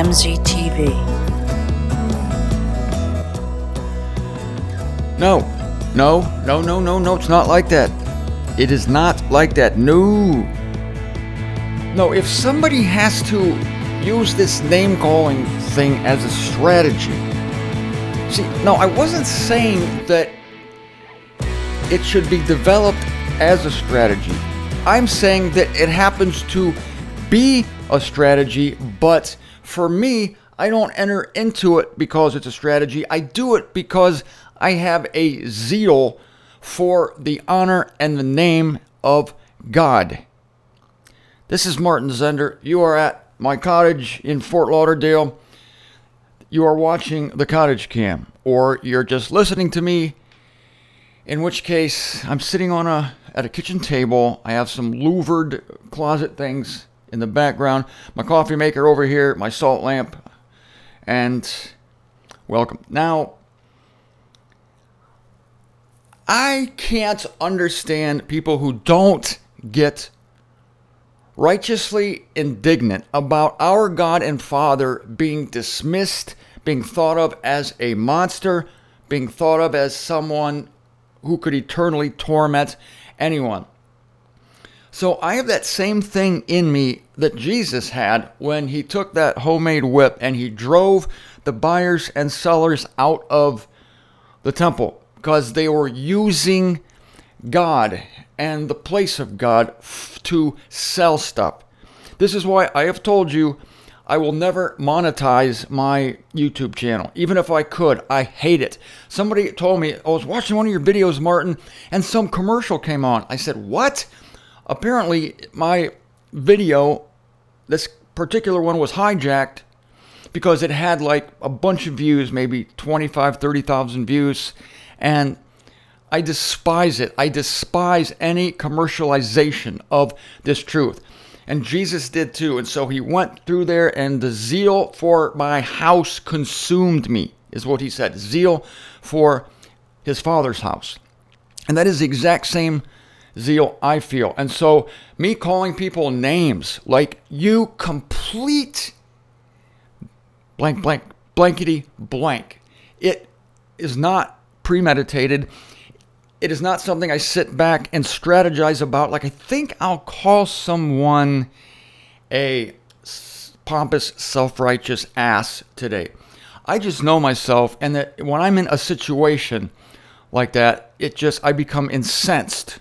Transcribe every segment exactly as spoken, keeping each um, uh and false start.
M Z T V. No, no, no, no, no, no, it's not like that. It is not like that. No. No, if somebody has to use this name-calling thing as a strategy. See, no, I wasn't saying that it should be developed as a strategy. I'm saying that it happens to be a strategy, but for me, I don't enter into it because it's a strategy. I do it because I have a zeal for the honor and the name of God. This is Martin Zender. You are at my cottage in Fort Lauderdale. You are watching the Cottage Cam, or you're just listening to me, in which case I'm sitting on a at a kitchen table. I have some louvered closet things in the background, my coffee maker over here, my salt lamp, and welcome. Now, I can't understand people who don't get righteously indignant about our God and Father being dismissed, being thought of as a monster, being thought of as someone who could eternally torment anyone. So I have that same thing in me that Jesus had when he took that homemade whip and he drove the buyers and sellers out of the temple because they were using God and the place of God f- to sell stuff. This is why I have told you I will never monetize my YouTube channel. Even if I could, I hate it. Somebody told me, I was watching one of your videos, Martin, and some commercial came on. I said, what? Apparently, my video, this particular one, was hijacked because it had like a bunch of views, maybe twenty-five, thirty thousand views, and I despise it. I despise any commercialization of this truth. And Jesus did too. And so he went through there, and the zeal for my house consumed me, is what he said. Zeal for his Father's house. And that is the exact same zeal I feel. And so me calling people names like you complete blank, blank, blankety blank. It is not premeditated. It is not something I sit back and strategize about. Like, I think I'll call someone a pompous, self-righteous ass today. I just know myself, and that when I'm in a situation like that, it just, I become incensed.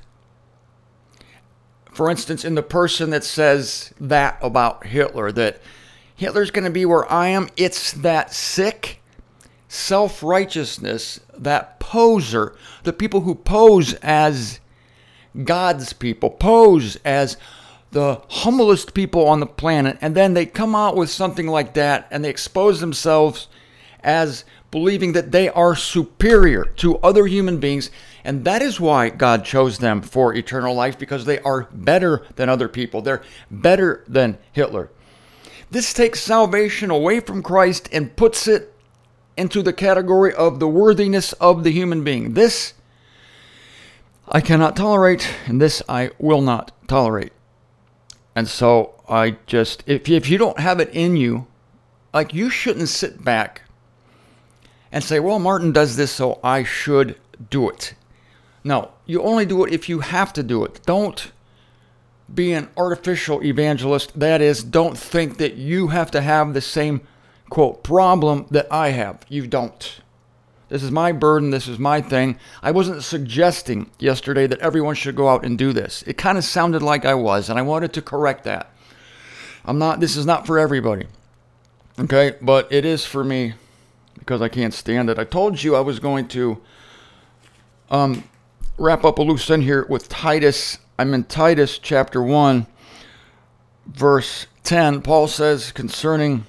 For instance, in the person that says that about Hitler, that Hitler's going to be where I am, it's that sick self-righteousness, that poser, the people who pose as God's people, pose as the humblest people on the planet, and then they come out with something like that, and they expose themselves as believing that they are superior to other human beings, and that is why God chose them for eternal life, because they are better than other people. They're better than Hitler. This takes salvation away from Christ and puts it into the category of the worthiness of the human being. This I cannot tolerate, and this I will not tolerate. And so I just, if you, if you don't have it in you, like, you shouldn't sit back and say, well, Martin does this, so I should do it. No, you only do it if you have to do it. Don't be an artificial evangelist. That is, don't think that you have to have the same, quote, problem that I have. You don't. This is my burden. This is my thing. I wasn't suggesting yesterday that everyone should go out and do this. It kind of sounded like I was, and I wanted to correct that. I'm not, this is not for everybody. Okay, but it is for me because I can't stand it. I told you I was going to um, wrap up a loose end here with Titus. I'm in Titus chapter one, verse ten. Paul says concerning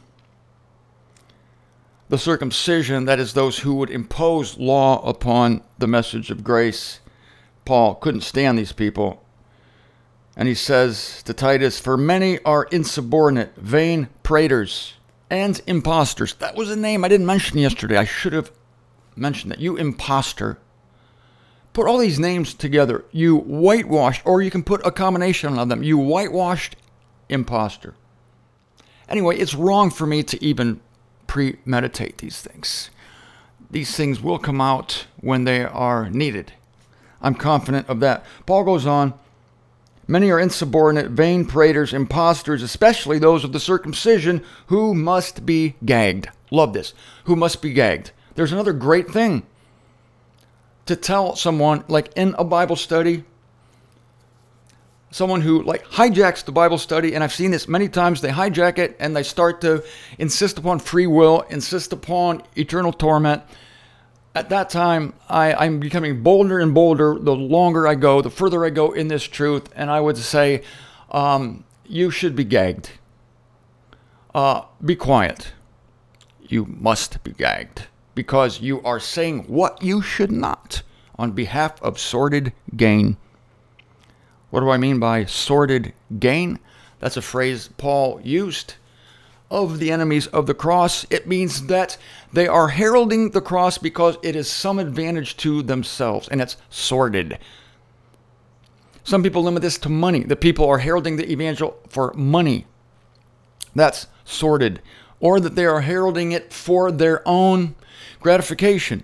the circumcision, that is, those who would impose law upon the message of grace. Paul couldn't stand these people. And he says to Titus, for many are insubordinate, vain praters, and impostors. That was a name I didn't mention yesterday. I should have mentioned that. You imposter. Put all these names together. You whitewashed, or you can put a combination of them. You whitewashed imposter. Anyway, it's wrong for me to even premeditate these things. These things will come out when they are needed. I'm confident of that. Paul goes on, many are insubordinate, vain praters, impostors, especially those of the circumcision, who must be gagged. Love this. Who must be gagged. There's another great thing to tell someone, like in a Bible study, someone who like hijacks the Bible study, and I've seen this many times, they hijack it and they start to insist upon free will, insist upon eternal torment. At that time, I, I'm becoming bolder and bolder the longer I go, the further I go in this truth, and I would say, um, you should be gagged. Uh, be quiet. You must be gagged, because you are saying what you should not on behalf of sordid gain. What do I mean by sordid gain? That's a phrase Paul used of the enemies of the cross. It means that they are heralding the cross because it is some advantage to themselves, and it's sordid. Some people limit this to money. The people are heralding the evangel for money. That's sordid. Or that they are heralding it for their own gratification,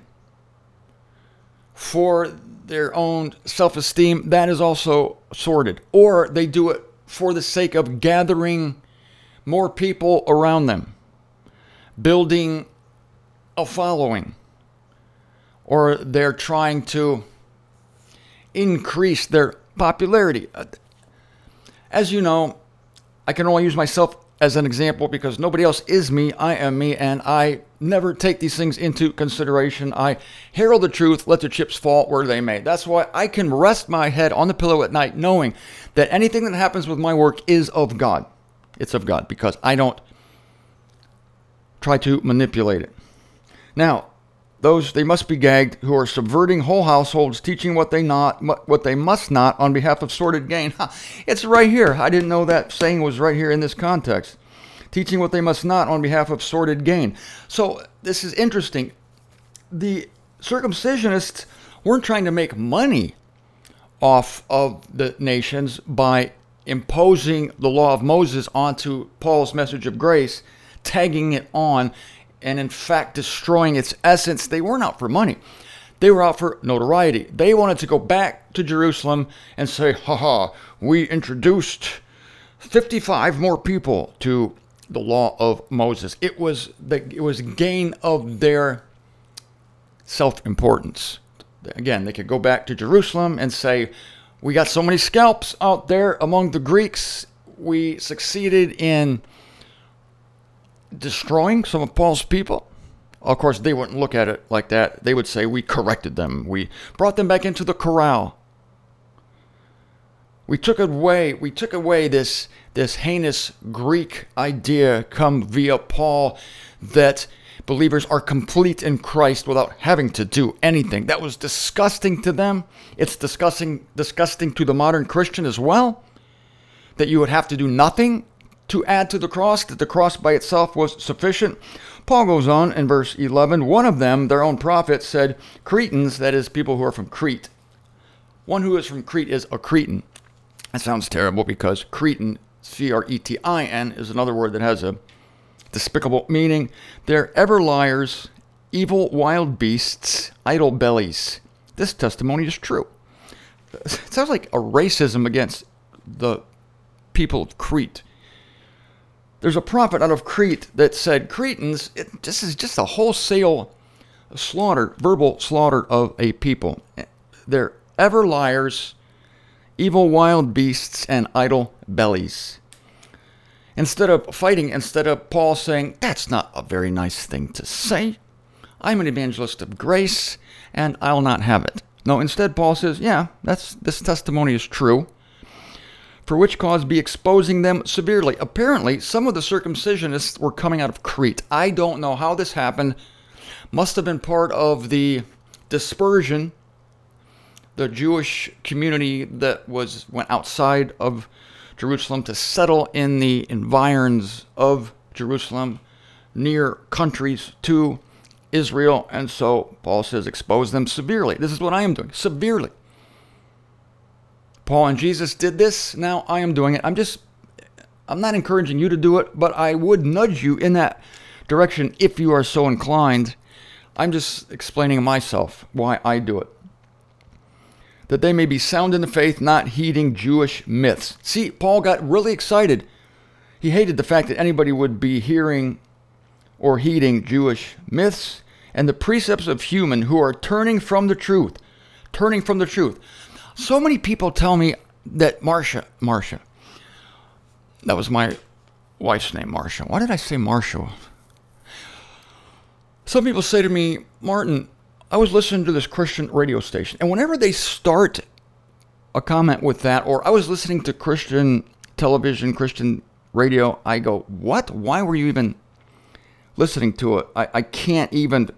for their own self-esteem. That is also sordid. Or they do it for the sake of gathering more people around them, building a following, or they're trying to increase their popularity. As you know, I can only use myself as an example because nobody else is me. I am me, and I never take these things into consideration. I herald the truth, let the chips fall where they may. That's why I can rest my head on the pillow at night knowing that anything that happens with my work is of God. It's of God, because I don't try to manipulate it. Now, those, they must be gagged who are subverting whole households, teaching what they not, what they must not on behalf of sordid gain. It's right here. I didn't know that saying was right here in this context. Teaching what they must not on behalf of sordid gain. So this is interesting. The circumcisionists weren't trying to make money off of the nations by imposing the law of Moses onto Paul's message of grace, tagging it on, and in fact destroying its essence. They weren't out for money. They were out for notoriety. They wanted to go back to Jerusalem and say, haha, we introduced fifty-five more people to the law of Moses. It was the it was gain of their self-importance. Again, they could go back to Jerusalem and say, we got so many scalps out there among the Greeks. We succeeded in destroying some of Paul's people. Of course, they wouldn't look at it like that. They would say, we corrected them. We brought them back into the corral. We took away, we took away this, this heinous Greek idea come via Paul that believers are complete in Christ without having to do anything. That was disgusting to them. It's disgusting, disgusting to the modern Christian as well, that you would have to do nothing to add to the cross, that the cross by itself was sufficient. Paul goes on in verse eleven, one of them, their own prophet, said, Cretans, that is, people who are from Crete. One who is from Crete is a Cretan. That sounds terrible because Cretan, C R E T I N, is another word that has a despicable meaning. They're ever liars, evil wild beasts, idle bellies. This testimony is true. It sounds like a racism against the people of Crete. There's a prophet out of Crete that said, Cretans, it, this is just a wholesale slaughter, verbal slaughter of a people. They're ever liars, evil wild beasts, and idle bellies. Instead of fighting, instead of Paul saying, that's not a very nice thing to say. I'm an evangelist of grace, and I'll not have it. No, instead Paul says, yeah, that's this testimony is true. For which cause be exposing them severely. Apparently, some of the circumcisionists were coming out of Crete. I don't know how this happened. Must have been part of the dispersion, the Jewish community that was went outside of Jerusalem to settle in the environs of Jerusalem, near countries to Israel. And so Paul says, expose them severely. This is what I am doing, severely. Paul and Jesus did this. Now I am doing it. I'm just I'm not encouraging you to do it, but I would nudge you in that direction if you are so inclined. I'm just explaining myself why I do it. That they may be sound in the faith, not heeding Jewish myths. See, Paul got really excited. He hated the fact that anybody would be hearing or heeding Jewish myths and the precepts of human who are turning from the truth. Turning from the truth. So many people tell me that Marcia, Marcia, that was my wife's name, Marcia. Why did I say Marcia? Some people say to me, Martin, I was listening to this Christian radio station, and whenever they start a comment with that, or I was listening to Christian television, Christian radio, I go, what? Why were you even listening to it? I, I can't even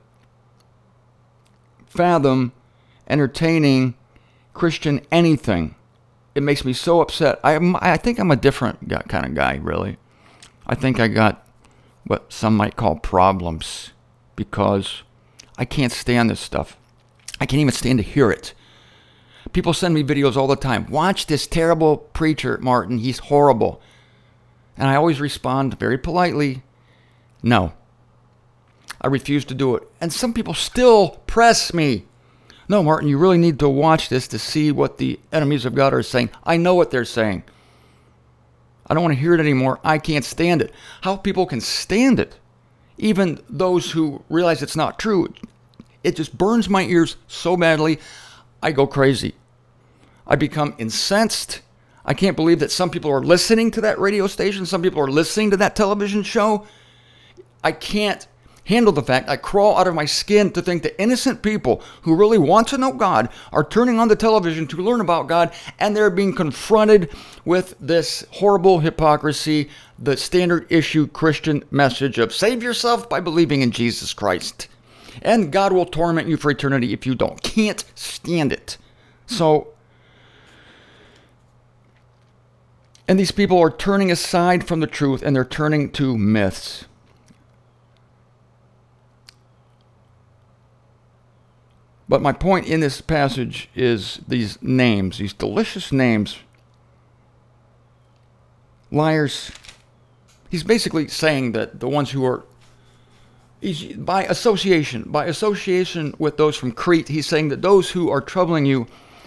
fathom entertaining Christian anything. It makes me so upset. I I think I'm a different kind of guy, really. I think I got what some might call problems because I can't stand this stuff. I can't even stand to hear it. People send me videos all the time. Watch this terrible preacher, Martin. He's horrible. And I always respond very politely, no. I refuse to do it. And some people still press me. No, Martin, you really need to watch this to see what the enemies of God are saying. I know what they're saying. I don't want to hear it anymore. I can't stand it. How people can stand it, even those who realize it's not true, it just burns my ears so badly, I go crazy. I become incensed. I can't believe that some people are listening to that radio station. Some people are listening to that television show. I can't handle the fact, I crawl out of my skin to think that innocent people who really want to know God are turning on the television to learn about God, and they're being confronted with this horrible hypocrisy, the standard issue Christian message of save yourself by believing in Jesus Christ, and God will torment you for eternity if you don't. Can't stand it. So, and these people are turning aside from the truth, and they're turning to myths. But my point in this passage is these names, these delicious names. Liars. He's basically saying that the ones who are, he's, by association, by association with those from Crete, he's saying that those who are troubling you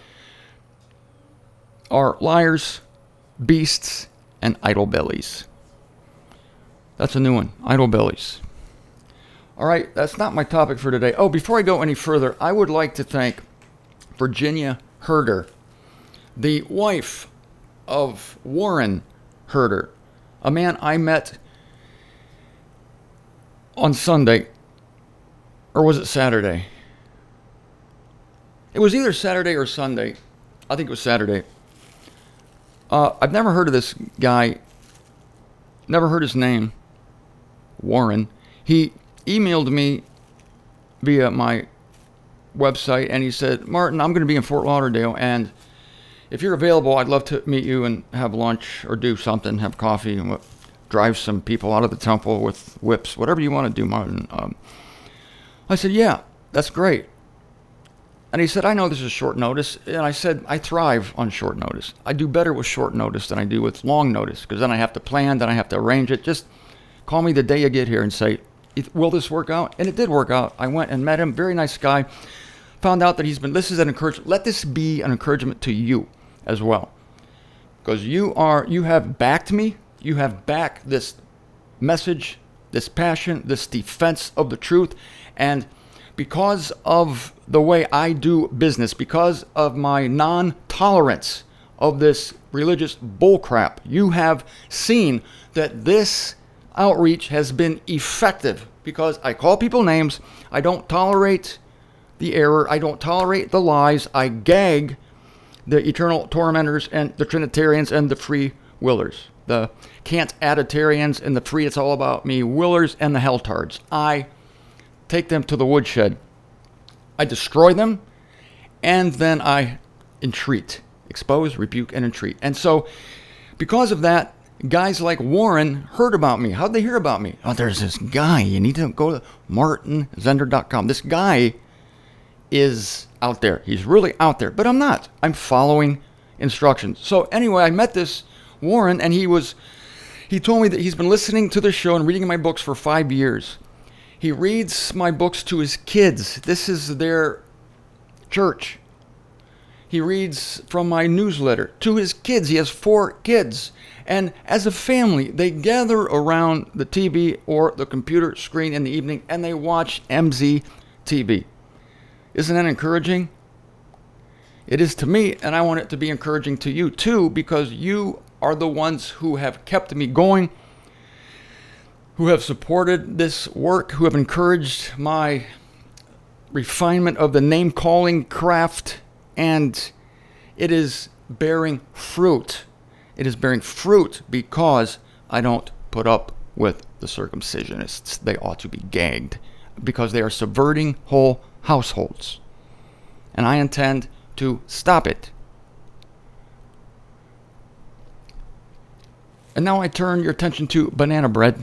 are liars, beasts, and idle bellies. That's a new one, idle bellies. All right, that's not my topic for today. Oh, before I go any further, I would like to thank Virginia Herder, the wife of Warren Herder, a man I met on Sunday, or was it Saturday? It was either Saturday or Sunday. I think it was Saturday. Uh, I've never heard of this guy, never heard his name, Warren. He emailed me via my website, and he said, Martin, I'm going to be in Fort Lauderdale, and if you're available, I'd love to meet you and have lunch or do something, have coffee, and drive some people out of the temple with whips, whatever you want to do, Martin. Um, I said, yeah, that's great. And he said, I know this is short notice. And I said, I thrive on short notice. I do better with short notice than I do with long notice, because then I have to plan, then I have to arrange it. Just call me the day you get here and say, will this work out? And it did work out. I went and met him. Very nice guy. Found out that he's been, this is an encouragement. Let this be an encouragement to you as well. Because you are, you have backed me. You have backed this message, this passion, this defense of the truth. And because of the way I do business, because of my non-tolerance of this religious bullcrap, you have seen that this outreach has been effective, because I call people names. I don't tolerate the error. I don't tolerate the lies. I gag the eternal tormentors and the Trinitarians and the free willers, the can't-additarians and the free it's all about me willers and the helltards. I take them to the woodshed. I destroy them, and then I entreat, expose, rebuke, and entreat. And so, because of that, guys like Warren heard about me. How'd they hear about me? Oh, there's this guy. You need to go to martin zender dot com. This guy is out there. He's really out there. But I'm not. I'm following instructions. So anyway, I met this Warren, and he was He told me that he's been listening to the show and reading my books for five years. He reads my books to his kids. This is their church. He reads from my newsletter to his kids. He has four kids. And as a family, they gather around the T V or the computer screen in the evening and they watch M Z T V. Isn't that encouraging? It is to me, and I want it to be encouraging to you too, because you are the ones who have kept me going, who have supported this work, who have encouraged my refinement of the name-calling craft, and it is bearing fruit. It is bearing fruit because I don't put up with the circumcisionists. They ought to be gagged because they are subverting whole households. And I intend to stop it. And now I turn your attention to banana bread.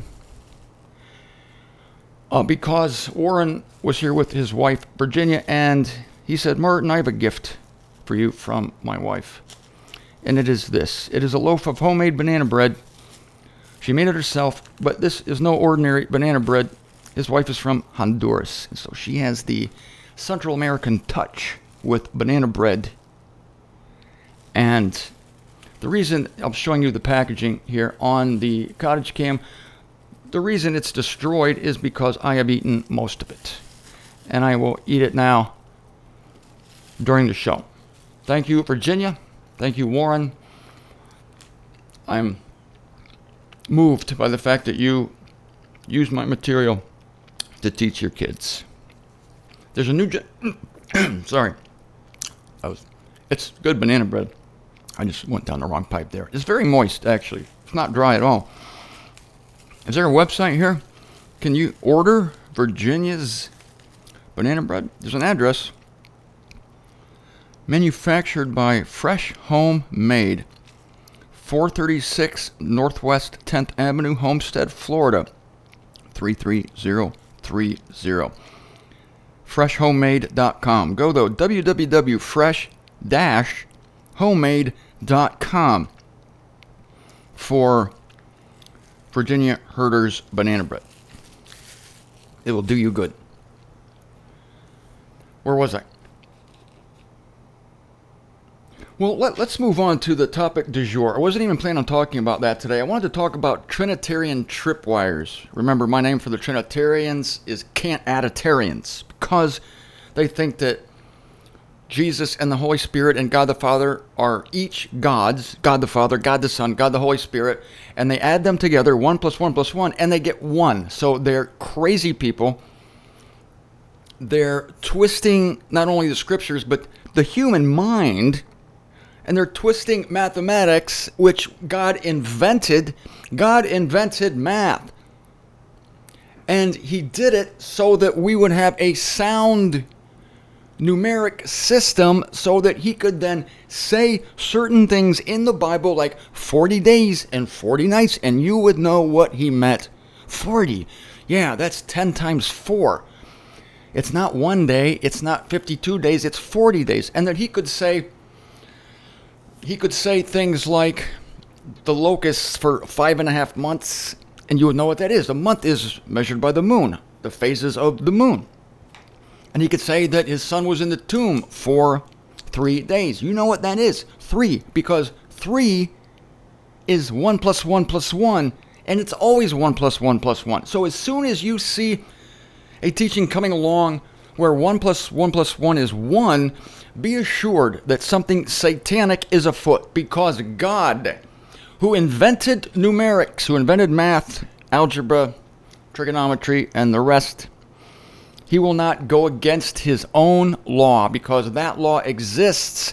Uh, because Warren was here with his wife, Virginia, and he said, Martin, I have a gift for you from my wife. And it is this. It is a loaf of homemade banana bread. She made it herself, but this is no ordinary banana bread. His wife is from Honduras, and so she has the Central American touch with banana bread. And the reason I'm showing you the packaging here on the cottage cam, the reason it's destroyed is because I have eaten most of it. And I will eat it now during the show. Thank you, Virginia. Thank you, Warren. I'm moved by the fact that you use my material to teach your kids. There's a new... Gen- Sorry. I was, it's good banana bread. I just went down the wrong pipe there. It's very moist, actually. It's not dry at all. Is there a website here? Can you order Virginia's banana bread? There's an address. Manufactured by Fresh Home Made, four thirty-six Northwest tenth Avenue, Homestead, Florida, three three zero three zero. fresh homemade dot com. Go to w w w dot fresh dash homemade dot com for Virginia Herder's banana bread. It will do you good. Where was I? Well, let, let's move on to the topic du jour. I wasn't even planning on talking about that today. I wanted to talk about Trinitarian tripwires. Remember, my name for the Trinitarians is Can't-Additarians, because they think that Jesus and the Holy Spirit and God the Father are each gods, God the Father, God the Son, God the Holy Spirit, and they add them together, one plus one plus one, and they get one. So they're crazy people. They're twisting not only the scriptures, but the human mind, and they're twisting mathematics, which God invented. God invented math. And he did it so that we would have a sound numeric system so that he could then say certain things in the Bible like forty days and forty nights, and you would know what he meant. forty. Yeah, that's ten times four. It's not one day, it's not fifty-two days, it's forty days. And that he could say he could say things like the locusts for five and a half months, and you would know what that is. A month is measured by the moon, the phases of the moon. And he could say that his son was in the tomb for three days. You know what that is? Three. Because three is one plus one plus one. And it's always one plus one plus one. So as soon as you see a teaching coming along where one plus one plus one is one, be assured that something satanic is afoot. Because God, who invented numerics, who invented math, algebra, trigonometry, and the rest, he will not go against his own law, because that law exists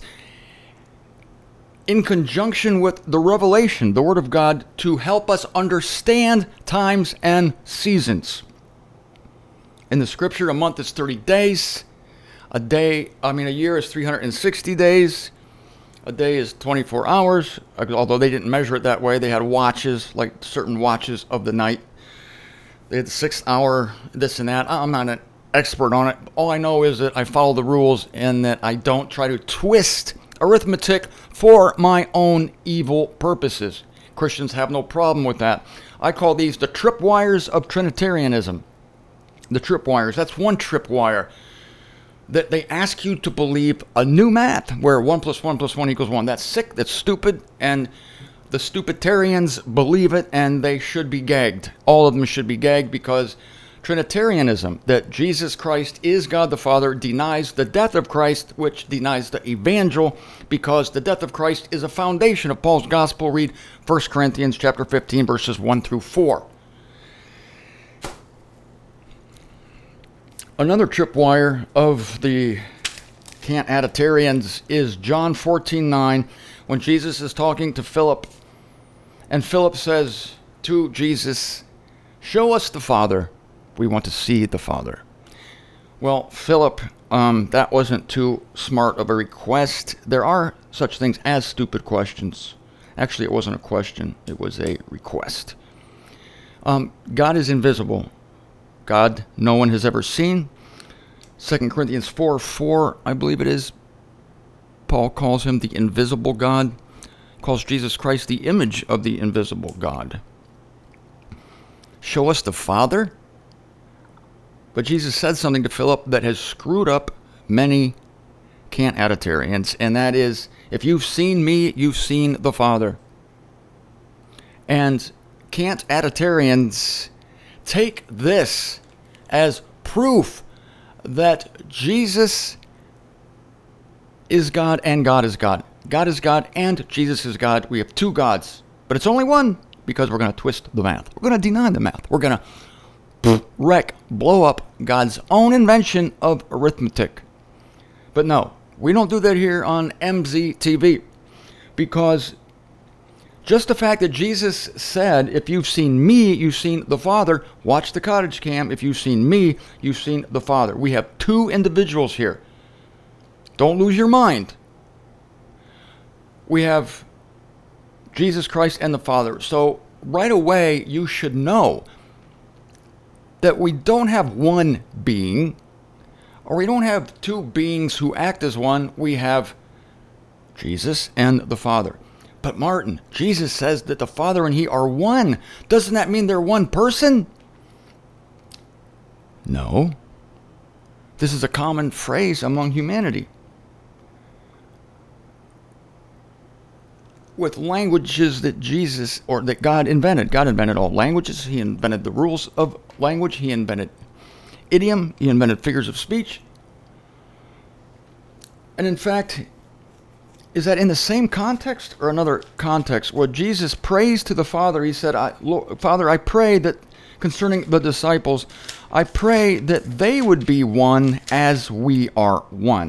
in conjunction with the revelation, the Word of God, to help us understand times and seasons. In the Scripture, a month is thirty days. A day, I mean, a year is three hundred sixty days. A day is twenty-four hours, although they didn't measure it that way. They had watches, like certain watches of the night. They had six hour, this and that. I'm not an expert on it. All I know is that I follow the rules and that I don't try to twist arithmetic for my own evil purposes. Christians have no problem with that. I call these the tripwires of Trinitarianism. The tripwires. That's one tripwire. That they ask you to believe a new math where one plus one plus one equals one. That's sick. That's stupid. And the stupiditarians believe it, and they should be gagged. All of them should be gagged, because Trinitarianism, that Jesus Christ is God the Father, denies the death of Christ, which denies the evangel, because the death of Christ is a foundation of Paul's gospel. Read First Corinthians chapter fifteen, verses one through four. Another tripwire of the Cant-Attitarians is John fourteen nine, when Jesus is talking to Philip, and Philip says to Jesus, "Show us the Father. We want to see the Father." Well, Philip, um, that wasn't too smart of a request. There are such things as stupid questions. Actually, it wasn't a question. It was a request. Um, God is invisible. God no one has ever seen. Second Corinthians four four, I believe it is, Paul calls him the invisible God, calls Jesus Christ the image of the invisible God. Show us the Father? But Jesus said something to Philip that has screwed up many Cant-Attitarians, and that is, if you've seen me, you've seen the Father. And Cant-Attitarians take this as proof that Jesus is God and God is God. God is God and Jesus is God. We have two gods, but it's only one, because we're going to twist the math. We're going to deny the math. We're going to wreck, blow up God's own invention of arithmetic. But no, we don't do that here on M Z T V, because just the fact that Jesus said, if you've seen me, you've seen the Father. Watch the cottage cam. If you've seen me, you've seen the Father. We have two individuals here. Don't lose your mind. We have Jesus Christ and the Father. So right away, you should know that we don't have one being, or we don't have two beings who act as one. We have Jesus and the Father. But Martin, Jesus says that the Father and He are one. Doesn't that mean they're one person? No. This is a common phrase among humanity. With languages that Jesus, or that God invented. God invented all languages. He invented the rules of language. He invented idiom. He invented figures of speech. And in fact, is that in the same context or another context? Where Jesus prays to the Father, He said, I, Lord, Father, I pray that concerning the disciples, I pray that they would be one as we are one.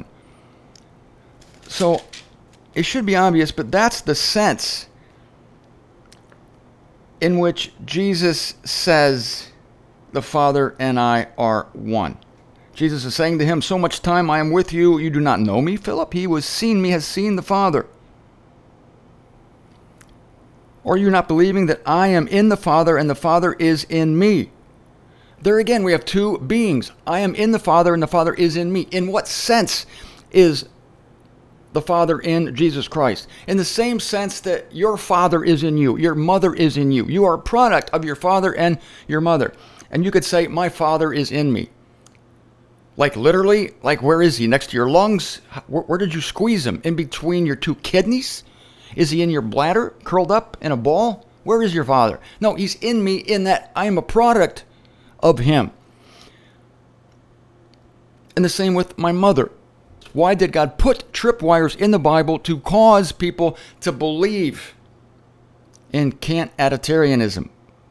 So it should be obvious, but that's the sense in which Jesus says the Father and I are one. Jesus is saying to him, so much time I am with you, you do not know me, Philip? He who has seen me has seen the Father. Or are you not believing that I am in the Father and the Father is in me? There again, we have two beings. I am in the Father and the Father is in me. In what sense is the Father in Jesus Christ? In the same sense that your father is in you, your mother is in you. You are a product of your father and your mother. And you could say, my Father is in me. Like literally, like where is he? Next to your lungs? Where, where did you squeeze him? In between your two kidneys? Is he in your bladder, curled up in a ball? Where is your Father? No, he's in me in that I am a product of him. And the same with my mother. Why did God put tripwires in the Bible? To cause people to believe in Cant-Attitarianism.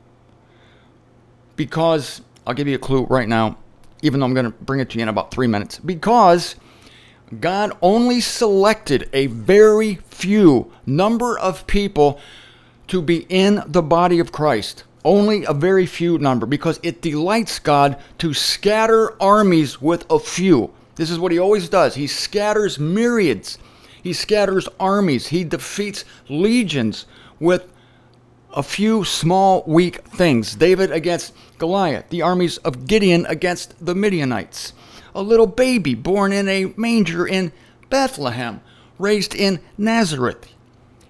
Because, I'll give you a clue right now, even though I'm going to bring it to you in about three minutes. Because God only selected a very few number of people to be in the body of Christ. Only a very few number. Because it delights God to scatter armies with a few. This is what he always does. He scatters myriads. He scatters armies. He defeats legions with a few small, weak things. David against Goliath. The armies of Gideon against the Midianites. A little baby born in a manger in Bethlehem, raised in Nazareth.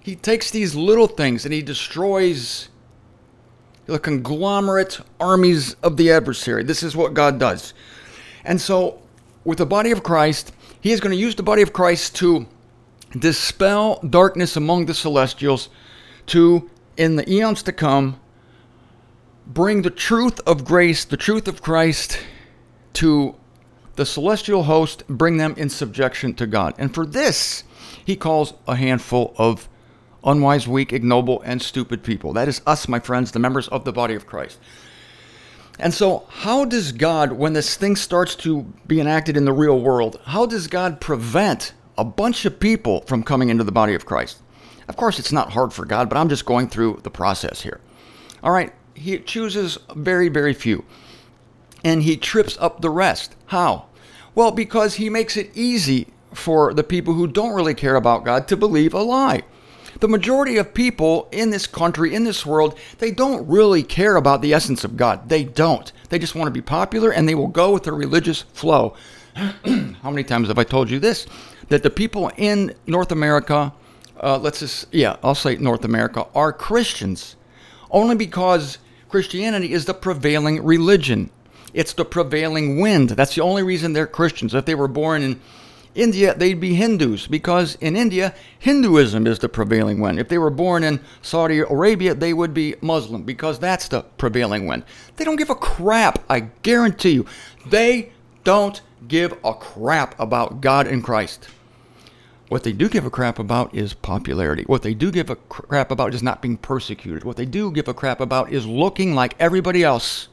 He takes these little things and he destroys the conglomerate armies of the adversary. This is what God does. And so, with the body of Christ, he is going to use the body of Christ to dispel darkness among the celestials, to, in the eons to come, bring the truth of grace, the truth of Christ, to the celestial host, bring them in subjection to God. And for this, he calls a handful of unwise, weak, ignoble, and stupid people. That is us, my friends, the members of the body of Christ. And so, how does God, when this thing starts to be enacted in the real world, how does God prevent a bunch of people from coming into the body of Christ? Of course, it's not hard for God, but I'm just going through the process here. All right, he chooses very, very few. And he trips up the rest. How? Well, because he makes it easy for the people who don't really care about God to believe a lie. The majority of people in this country, in this world, they don't really care about the essence of God. They don't. They just want to be popular, and they will go with the religious flow. How many times have I told you this? That the people in North America, uh, let's just, yeah, I'll say North America, are Christians. Only because Christianity is the prevailing religion. It's the prevailing wind. That's the only reason they're Christians. If they were born in India, they'd be Hindus, because in India, Hinduism is the prevailing wind. If they were born in Saudi Arabia, they would be Muslim, because that's the prevailing wind. They don't give a crap, I guarantee you. They don't give a crap about God and Christ. What they do give a crap about is popularity. What they do give a crap about is not being persecuted. What they do give a crap about is looking like everybody else.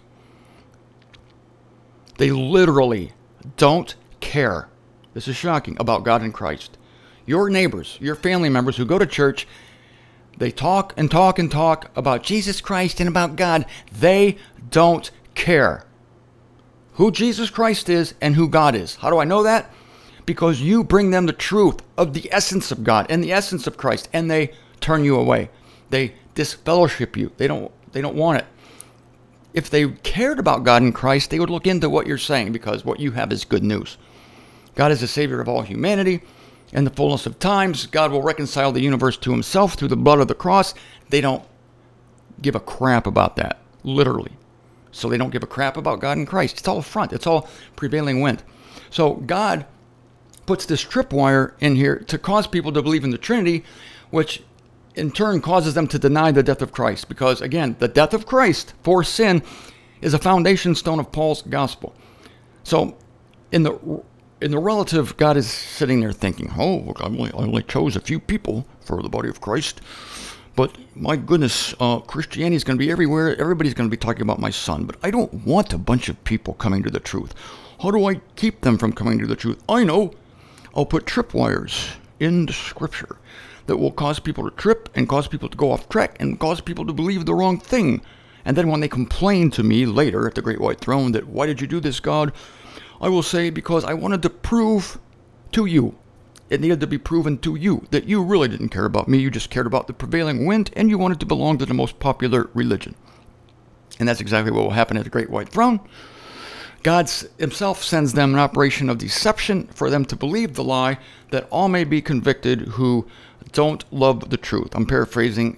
They literally don't care. This is shocking, about God and Christ. Your neighbors, your family members who go to church, they talk and talk and talk about Jesus Christ and about God. They don't care who Jesus Christ is and who God is. How do I know that? Because you bring them the truth of the essence of God and the essence of Christ, and they turn you away. They disfellowship you. They don't, they don't want it. If they cared about God and Christ, they would look into what you're saying, because what you have is good news. God is the Savior of all humanity. In the fullness of times, God will reconcile the universe to himself through the blood of the cross. They don't give a crap about that, literally. So they don't give a crap about God and Christ. It's all a front. It's all prevailing wind. So God puts this tripwire in here to cause people to believe in the Trinity, which in turn causes them to deny the death of Christ. Because, again, the death of Christ for sin is a foundation stone of Paul's gospel. So in the in the relative, God is sitting there thinking, oh, look, I only, I only chose a few people for the body of Christ. But my goodness, uh, Christianity is going to be everywhere. Everybody's going to be talking about my son. But I don't want a bunch of people coming to the truth. How do I keep them from coming to the truth? I know. I'll put tripwires in the scripture that will cause people to trip and cause people to go off track and cause people to believe the wrong thing. And then when they complain to me later at the great white throne that, why did you do this, God? I will say, because I wanted to prove to you, it needed to be proven to you, that you really didn't care about me. You just cared about the prevailing wind, and you wanted to belong to the most popular religion. And that's exactly what will happen at the great white throne. God himself sends them an operation of deception for them to believe the lie, that all may be convicted who don't love the truth. I'm paraphrasing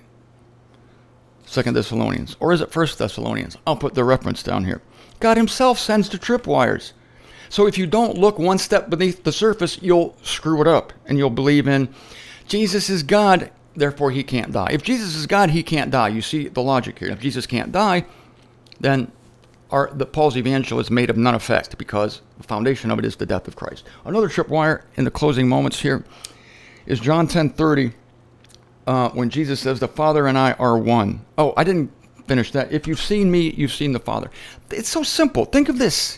Second Thessalonians. Or is it First Thessalonians? I'll put the reference down here. God himself sends the tripwires. So if you don't look one step beneath the surface, you'll screw it up. And you'll believe in Jesus is God, therefore he can't die. If Jesus is God, he can't die. You see the logic here. If Jesus can't die, then Our, the Paul's evangel is made of none effect, because the foundation of it is the death of Christ. Another tripwire in the closing moments here is John ten thirty, uh, when Jesus says, the Father and I are one. Oh, I didn't finish that. If you've seen me, you've seen the Father. It's so simple. Think of this.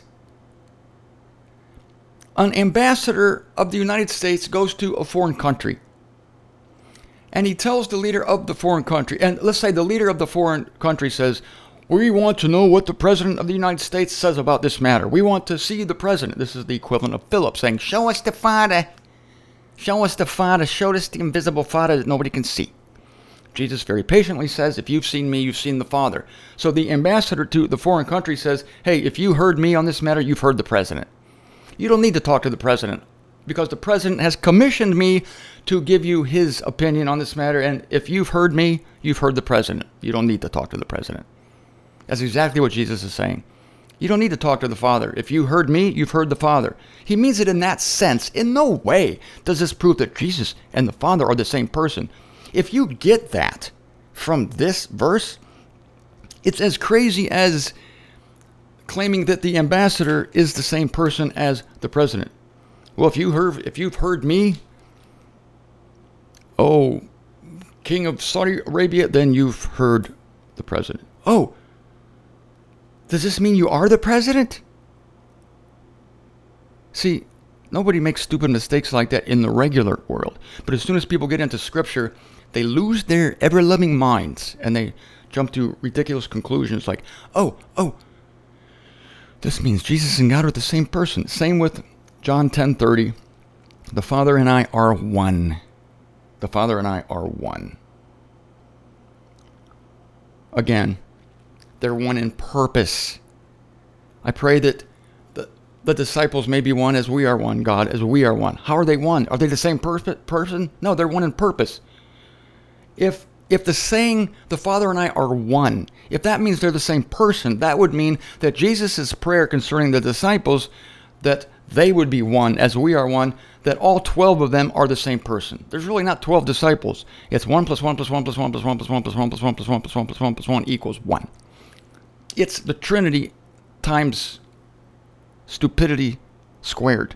An ambassador of the United States goes to a foreign country, and he tells the leader of the foreign country, and let's say the leader of the foreign country says, we want to know what the President of the United States says about this matter. We want to see the President. This is the equivalent of Philip saying, show us the Father. Show us the Father. Show us the invisible Father that nobody can see. Jesus very patiently says, if you've seen me, you've seen the Father. So the ambassador to the foreign country says, hey, if you heard me on this matter, you've heard the President. You don't need to talk to the President because the president has commissioned me to give you his opinion on this matter. And if you've heard me, you've heard the president. You don't need to talk to the president. That's exactly what Jesus is saying. You don't need to talk to the Father. If you heard me, you've heard the Father. He means it in that sense. In no way does this prove that Jesus and the Father are the same person. If you get that from this verse, it's as crazy as claiming that the ambassador is the same person as the president. Well, if you heard, if you've heard me, oh, King of Saudi Arabia, then you've heard the president. Oh, does this mean you are the president? See, nobody makes stupid mistakes like that in the regular world. But as soon as people get into Scripture, they lose their ever-loving minds and they jump to ridiculous conclusions like, oh, oh, this means Jesus and God are the same person. Same with John ten thirty. The Father and I are one. The Father and I are one. Again, they're one in purpose. I pray that the, the disciples may be one as we are one, God, as we are one. How are they one? Are they the same per- person? No, they're one in purpose. If if the saying, the Father and I are one, if that means they're the same person, that would mean that Jesus' prayer concerning the disciples, that they would be one as we are one, that all twelve of them are the same person. There's really not twelve disciples. It's one plus one plus one plus one plus one plus one plus one plus one plus one plus one plus one plus one equals one. It's the Trinity times stupidity squared.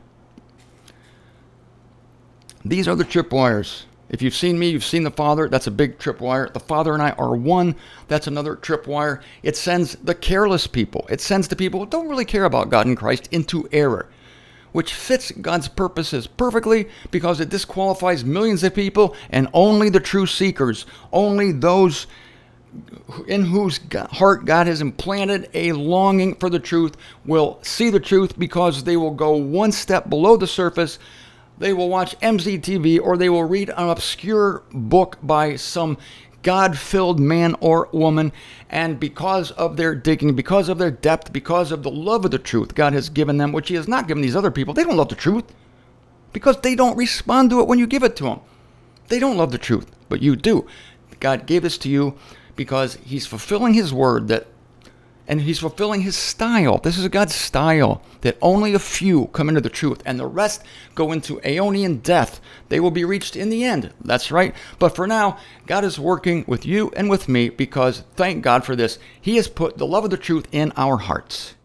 These are the tripwires. If you've seen me, you've seen the Father. That's a big tripwire. The Father and I are one. That's another tripwire. It sends the careless people. It sends the people who don't really care about God and Christ into error, which fits God's purposes perfectly because it disqualifies millions of people, and only the true seekers, only those in whose heart God has implanted a longing for the truth, will see the truth because they will go one step below the surface. They will watch M Z T V, or they will read an obscure book by some God-filled man or woman, and because of their digging, because of their depth, because of the love of the truth God has given them, which He has not given these other people, they don't love the truth because they don't respond to it when you give it to them. They don't love the truth, but you do. God gave this to you because He's fulfilling His word, that, and He's fulfilling His style. This is God's style, that only a few come into the truth, and the rest go into aeonian death. They will be reached in the end. That's right. But for now, God is working with you and with me because, thank God for this, He has put the love of the truth in our hearts.